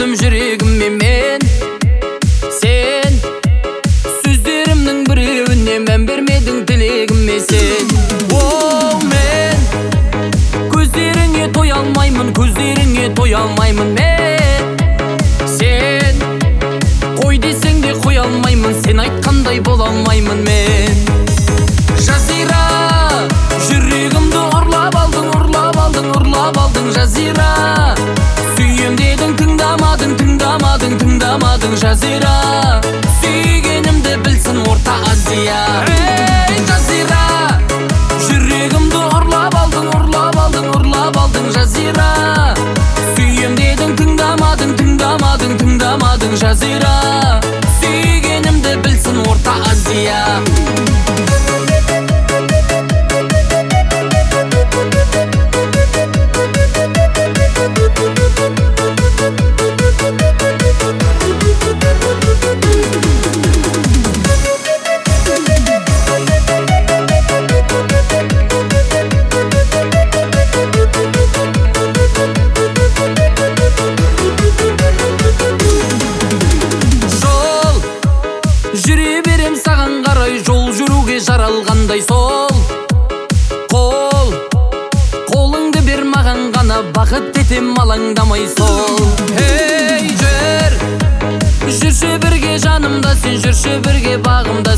алдым жүрегімме мен. Сен сөздерімнің біреуіне мән бермедің, тілегіме сен. Оу, мен көздеріңе тоя алмаймын, көздеріңе тоя алмаймын мен. Сен қой десең де қоя алмаймын, сен айтқандай бола алмаймын мен. Жазира, жүрегімді ұрлап алдың, ұрлап алдың, ұрлап алдың. Жазира, сүйем дедің, тыңдамадың, тыңдамадың, тыңдамадың. Жазира, сүйгенімді білсін Орта Азия. Ей, Жазира, жүрегімді ұрлап алдың, ұрлап алдың, ұрлап алдың. Жазира, сүйем дедің, тыңдамадың, тыңдамадың, тыңдамадың. Жазира, сүйгенімді білсін Орта Азия. Жүре берем саған қарай, жол жүруге жаралғандай сол қол. Қолыңды бер маған ғана, бақыт етем алаңдамай сол. Ей, жүрші бірге жанымда, сен жүрші бірге бағымда.